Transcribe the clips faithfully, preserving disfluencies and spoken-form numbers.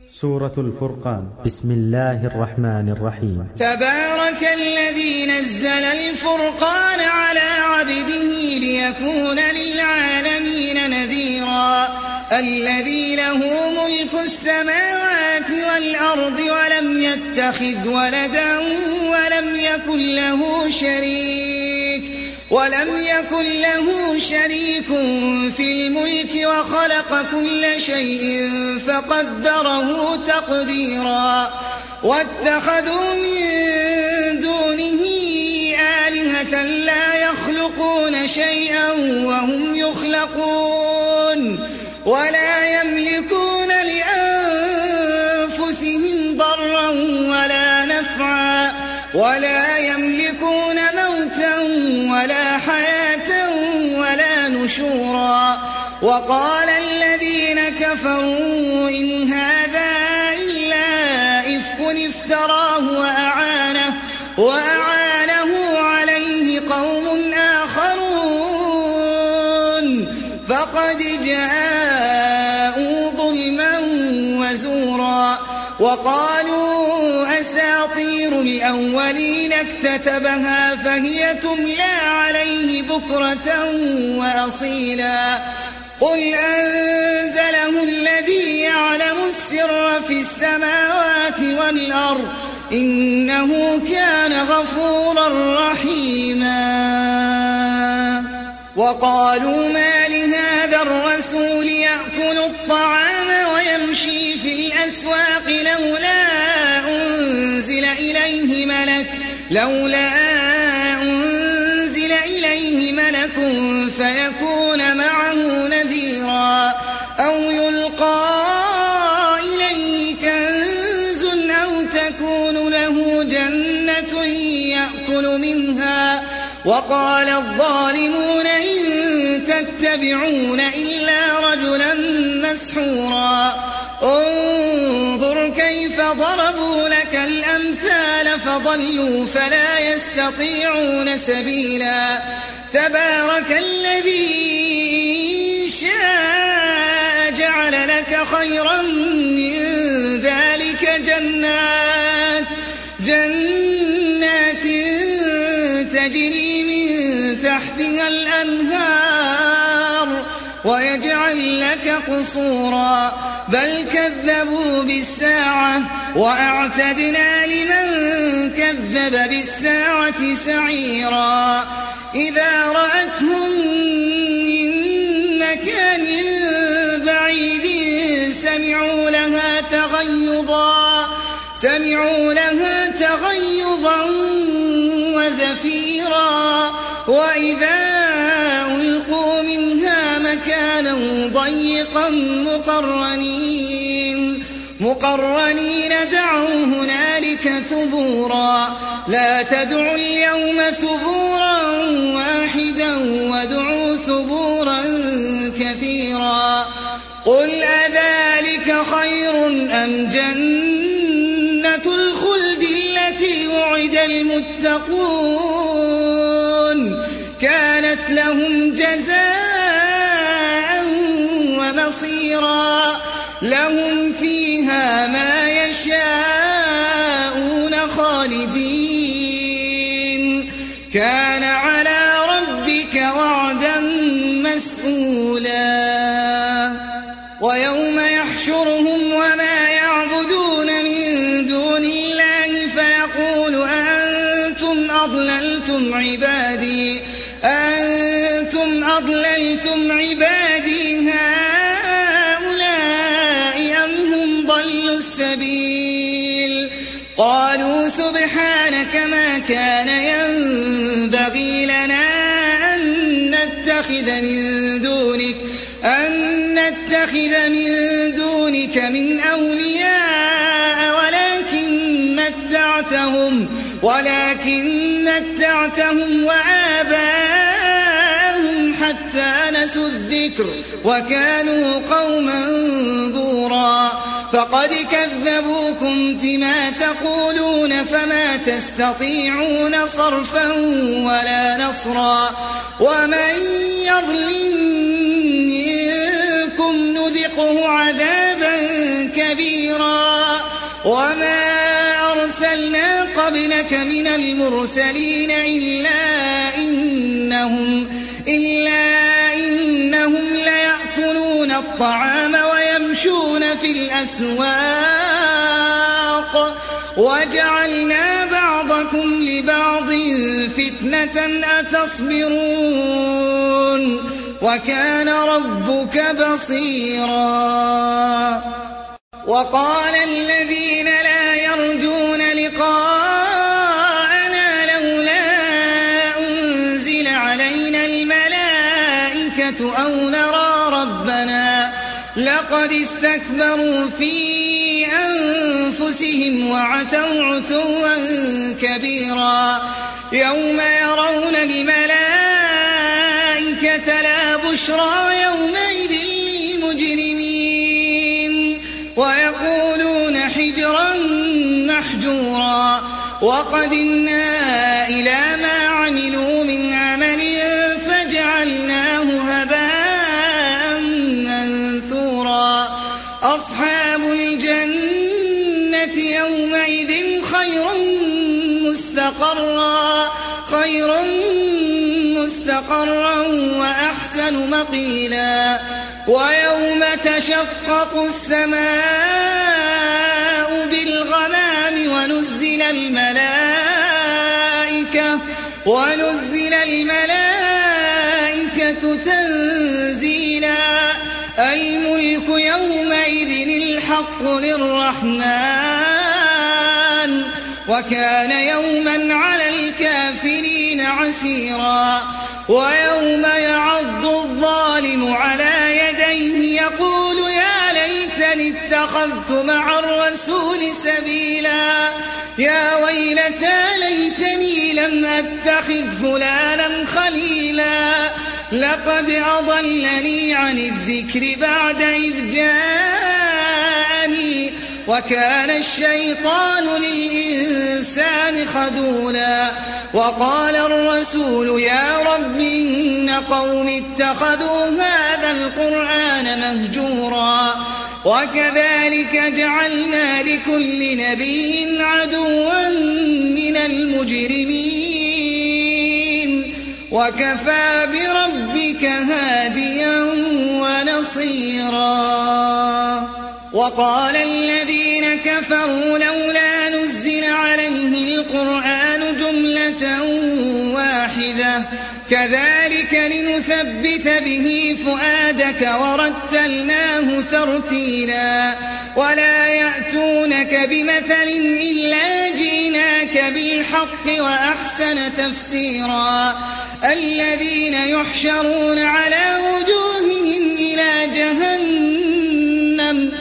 سورة الفرقان. بسم الله الرحمن الرحيم. تبارك الذي نزل الفرقان على عبده ليكون للعالمين نذيرا الذي له ملك السماوات والأرض ولم يتخذ ولدا ولم يكن له شريك ولم يكن له شريك في الملك وخلق كل شيء فقدره تقديرا واتخذوا من دونه آلهة لا يخلقون شيئا وهم يخلقون ولا يملكون لأنفسهم ضرا ولا نفعا ولا يملكون موتا ولا حياة ولا نشورا وقال الذين كفروا إن هذا إلا إفك افتراه وأعانه, وأعانه عليه قوم آخرون فقد جاءوا ظلما وزورا وقالوا أساطير الأولين اكتتبها فهي تملى عليه بكرة وأصيلا قل أنزله الذي يعلم السر في السماوات والأرض إنه كان غفورا رحيما وقالوا ما لهذا الرسول يأكل الطعام ويمشي في الأسواق لولا أنزل إليه ملك لولا أنزل إليه ملك فيكون معه نذيرا أو يلقى إليه كنز أو تكون له جنة يأكل منها وقال الظالمون إن تتبعون إلا رجلا مسحورا انظر كيف ضربوا لك الأمثال فضلوا فلا يستطيعون سبيلا تبارك الذي شاء جعل لك خيرا من ذلك جنات جنات تجري من تحتها الأنهار ويجعل لك قصورا بل كذبوا بالساعة وأعتدنا لمن كذب بالساعة سعيرا إذا رأتهم من مكان بعيد سمعوا لها تغيظا سمعوا لها تغيظا وزفيرا وإذا ألقوا منها مكانا ضيقا مقرنين مقرنين دعوا هنالك ثبورا لا تدعوا اليوم ثبورا واحدا وادعوا ثبورا كثيرا قل أذلك خير أم جنة الخلد التي وعد المتقون كانت لهم جزاء ومصيرا لهم فيها ما يشاءون خالدين كان على ربك وعدا مسئولا ويوم يحشرهم وما يعبدون من دون الله فيقول أنتم أضللتم عبادي أنتم أضللتم عبادي هؤلاء أم هم ضلوا السبيل قالوا سبحانك ما كان ينبغي لنا أن نتخذ من دونك أن نتخذ من دونك من أولياء ولكن متعتهم ولكن متعتهم وآباءهم حتى نسوا الذكر وكانوا قوما بورا فقد كذبوكم فيما تقولون فما تستطيعون صرفا ولا نصرا ومن يظلم منكم نذقه عذابا كبيرا كبيرا وما أرسلنا قبلك من المرسلين إلا إنهم, إلا إنهم ليأكلون الطعام ويمشون في الأسواق وجعلنا بعضكم لبعض فتنة أتصبرون وكان ربك بصيرا. وقال الذين لا يرجون لقاءنا لولا أنزل علينا الملائكة أو نرى ربنا لقد استكبروا في أنفسهم وعتوا عتوا كبيرا يوم يرون الملائكة لا بشرى يومئذ للمجرمين ويقولون حجرا محجورا وقدمنا إلى ما عملوا من عمل فجعلناه هباء منثورا. أصحاب الجنة يومئذ خير مستقرا خير مستقرا وأحسن مقيلا. ويوم تشقق السماء بالغمام ونزل الملائكة ونزل الملائكة تنزيلا. الملك يومئذ الحق للرحمن وكان يوما على الكافرين عسيرا. ويوم يعض الظالم على يديه يقول يا ليتني اتخذت مع الرسول سبيلا يا ويلتى ليتني لم أتخذ فلانا خليلا لقد أضلني عن الذكر بعد إذ جاءني وكان الشيطان للإنسان خذولا. وقال الرسول يا رب إن قوم اتخذوا هذا القرآن مهجورا وكذلك جعلنا لكل نبي عدوا من المجرمين وكفى بربك هاديا ونصيرا. وقال الذين كفروا لولا نزل عليه القرآن جملة واحدة كذلك لنثبت به فؤادك ورتلناه ترتيلا. ولا يأتونك بمثل إلا جئناك بالحق وأحسن تفسيرا. الذين يحشرون على وجوههم إلى جهنم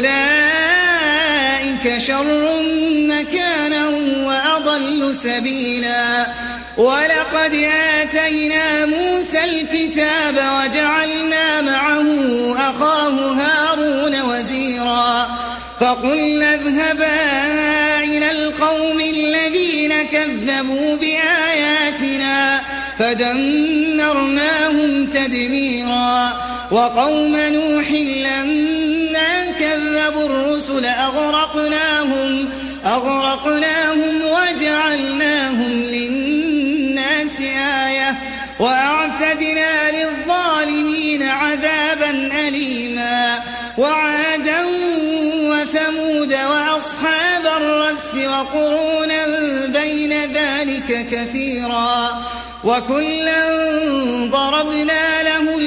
أولئك شر مكانا وأضل سبيلا. ولقد آتينا موسى الكتاب وجعلنا معه أخاه هارون وزيرا فقلنا اذهبا إلى القوم الذين كذبوا بآياتنا فدمرناهم تدميرا. وقوم نوح لما كذبوا الرسل أغرقناهم, أغرقناهم وجعلناهم للناس آية وأعتدنا للظالمين عذابا أليما. وعادا وثمود وأصحاب الرس وقرونا بين ذلك كثيرا وكلا ضربنا له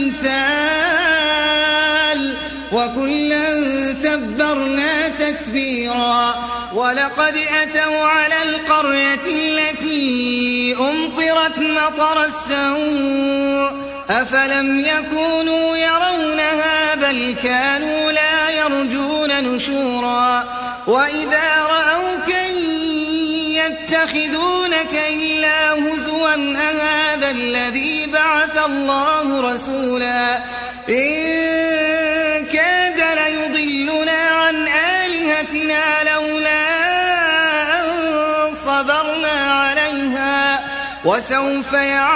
الأمثال وكلا تبرنا تتبيرا. ولقد أتوا على القرية التي أمطرت مطر السوء أفلم يكونوا يرونها بل كانوا لا يرجون نشورا. وإذا رأوك يتخذونك إلا هزوا أهذا الذي بعث الله رسولا إن كاد ليضلنا عن آلهتنا لولا أن صبرنا عليها وسوف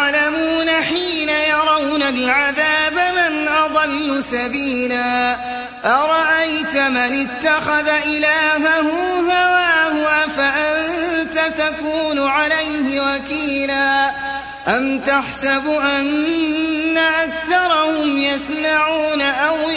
يعلمون حين يرون العذاب من أضل سبيلا. أرأيت من اتخذ إلهه هواه أفأنت تكون عليه وكيلا أم تحسب أن أكثرهم يسمعون أو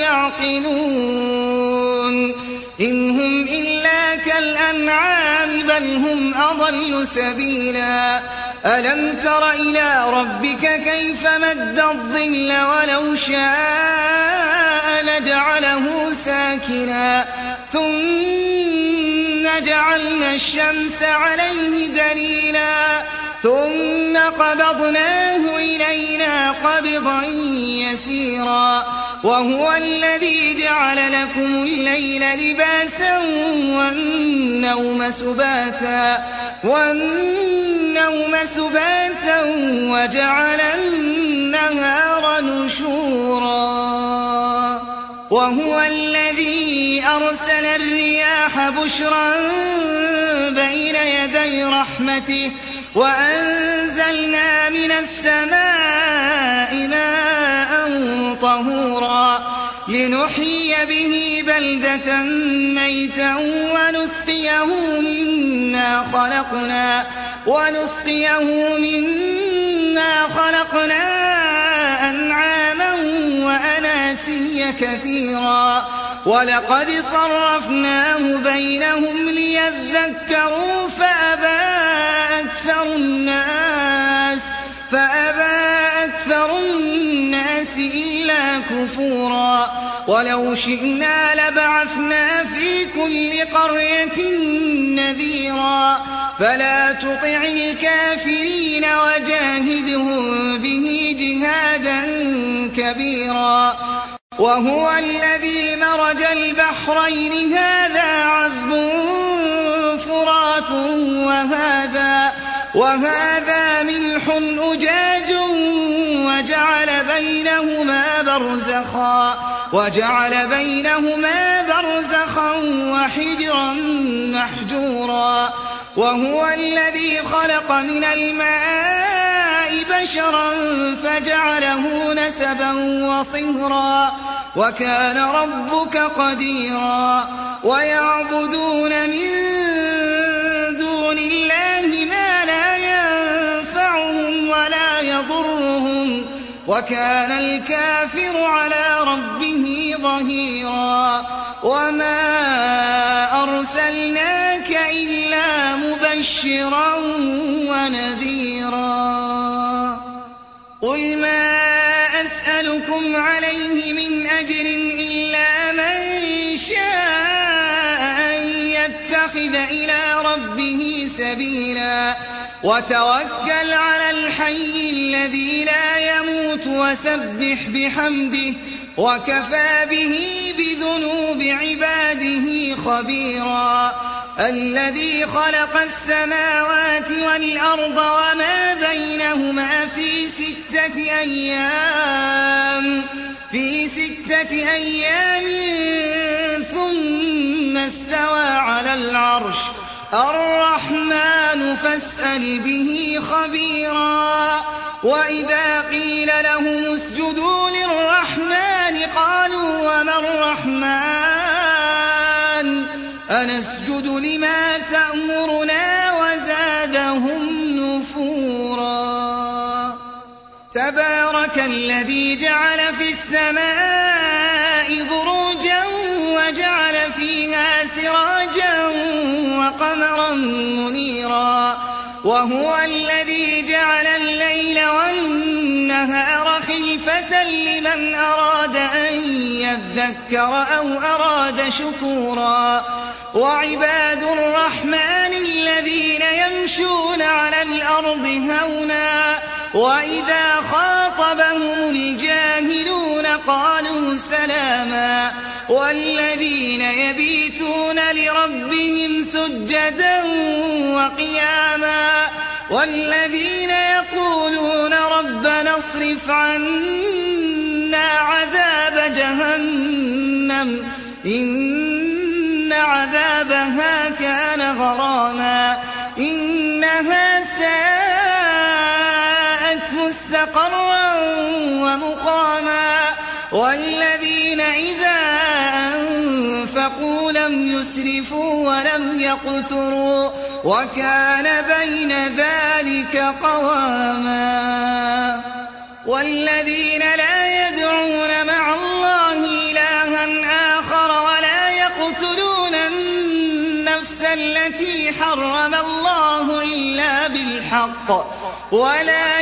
يعقلون إن هم إلا كالأنعام بل هم أضل سبيلا ألم تر إلى ربك كيف مد الظل ولو شاء لجعله ساكنا ثم جعلنا الشمس عليه دليلا ثم قبضناه إلينا قبضا يسيرا وهو الذي جعل لكم الليل لباسا والنوم سباتا والنوم سباتا وجعل النهار نشورا وهو الذي أرسل الرياح بشرا بين يدي رحمته وأنزلنا من السماء ماء طهورا لنحيي به بلدة ميتا ونسقيه مما خلقنا ونسقيه مما خلقنا أنعاما وأناسيا كثيرا ولقد صرفناه بينهم ليذكروا فأبى أكثر الناس فأبى أكثر الناس إلا كفورا ولو شئنا لبعثنا في كل قرية نذيرا فلا تطع الكافرين وجاهدهم به جهادا كبيرا وهو الذي مرج البحرين هذا عذب فرات وهذا وهذا ملح أجاج وجعل بينهما برزخا وجعل بينهما برزخا وحجرا محجورا وهو الذي خلق من الماء بشرا فجعله نسبا وصهرا وكان ربك قديرا ويعبدون من دون الله ما لا ينفعهم ولا يضرهم وكان الكافر على ربه ظهيرا وما أرسلناك إلا مبشرا ونذيرا قل ما أسألكم عليه من أجر إلا من شاء أن يتخذ إلى ربه سبيلا وتوكل على الحي الذي لا يموت وسبح بحمده وكفى به بذنوب عباده خبيرا الذي خلق السماوات والأرض وما بينهما في ستة أيام في ستة أيام ثم استوى على العرش الرحمن فاسأل به خبيرا وإذا قيل لهم اسجدوا للرحمن قالوا وما الرحمن أنسجد لما تأمرنا وزادهم نفورا تبارك الذي جعل في السماء بروجا وجعل فيها سراجا وقمرا منيرا وهو الذي جعل الليل والنهار خلفة لمن أراد أن يذكر أو أراد شكورا وعباد الرحمن الذين يمشون على الأرض هونا وإذا خاطبهم الجاهلون قالوا سلاما والذين يبيتون لربهم سجدا وقياما والذين يقولون ربنا اصرف عنا عذاب جهنم إن عذابها كان غراما إنها ساءت مستقرا ومقاما والذين إذا يسرفوا ولم يقتروا وكان بين ذلك قواما والذين لا يدعون مع الله إلها آخر ولا يقتلون النفس التي حرم الله إلا بالحق ولا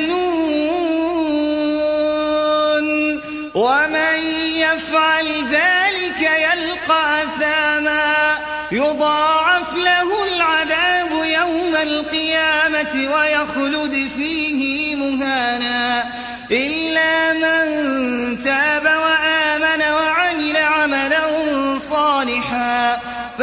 يزنون ومن يفعل ذلك يلقى أثاما يضاعف له العذاب يوم القيامة ويخلد فيه مهانا إلا من تاب وآمن وعمل عملا صالحا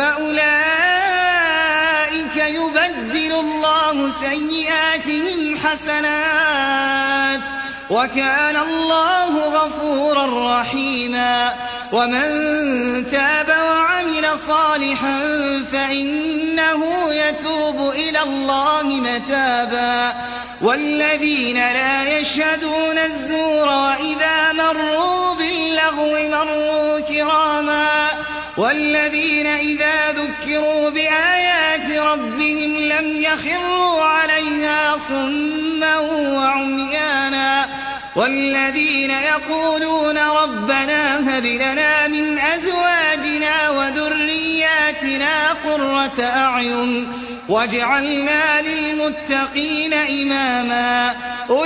فأولئك يبدل الله سيئاتهم حسنات وكان الله غفورا رحيما ومن تاب وعمل صالحا فإنه يتوب إلى الله متابا والذين لا يشهدون الزور وإذا مروا باللغو مروا كراما والذين إذا ذكروا بآيات ربهم لم يخروا عليها صما وعميانا والذين يقولون ربنا هب لنا من أزواجنا وذرياتنا قرة أعين واجعلنا للمتقين إماما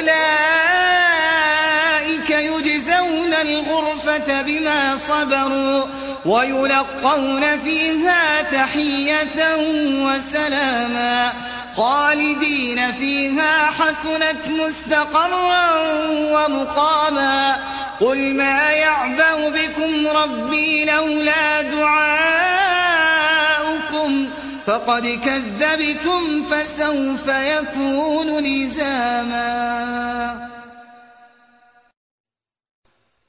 أولئك يجزون الغرفة بما صبروا ويلقون فيها تحية وسلاما خالدين فيها حسنت مستقرا ومقاما قل ما يعبأ بكم ربي لولا دعاؤكم فقد كذبتم فسوف يكون لزاما.